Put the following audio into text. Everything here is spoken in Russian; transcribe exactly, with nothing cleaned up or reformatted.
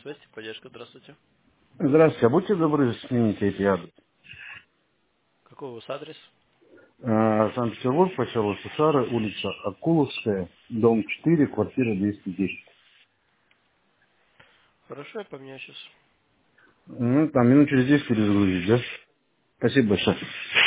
связь, поддержка, здравствуйте. Здравствуйте, а будьте добры, смените эти адрес. Какой у вас адрес? А, Санкт-Петербург, поселок Сусары, улица Акуловская, дом четыре, квартира двести десять. Хорошо, я поменяю сейчас. Ну, там минут через десять перезагрузить, да? Спасибо большое.